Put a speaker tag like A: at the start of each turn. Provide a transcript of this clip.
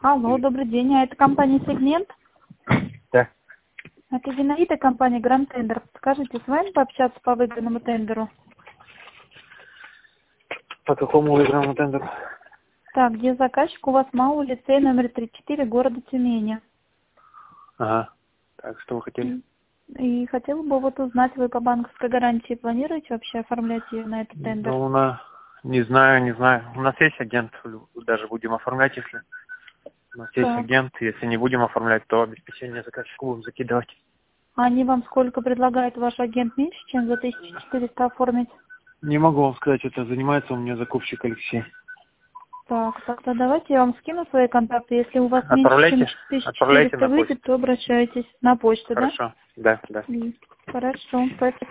A: Алло, добрый день. А это компания «Сегмент»?
B: Да.
A: Это Зинаида, компания «Гранд Тендер». Скажите, с вами пообщаться по выигранному тендеру?
B: По какому выигранному тендеру?
A: Так, где заказчик у вас МАУ, лицей номер 34, города Тюмени.
B: Ага. Так, что вы хотели?
A: И хотела бы вот узнать, вы по банковской гарантии планируете вообще оформлять ее на этот тендер?
B: Ну, не знаю. У нас есть агент, даже будем оформлять, если... У нас есть
A: Так.
B: агент, если не будем оформлять, то обеспечение заказчику будем закидывать.
A: А они вам сколько предлагает ваш агент, меньше, чем за 1400 оформить?
B: Не могу вам сказать, это занимается у меня закупщик Алексей.
A: Так, тогда давайте я вам скину свои контакты. Если у вас меньше, чем
B: Отправляйте
A: 1400
B: на
A: выйдет,
B: почту.
A: то обращайтесь на почту, да?
B: Хорошо. Да.
A: Хорошо, спасибо.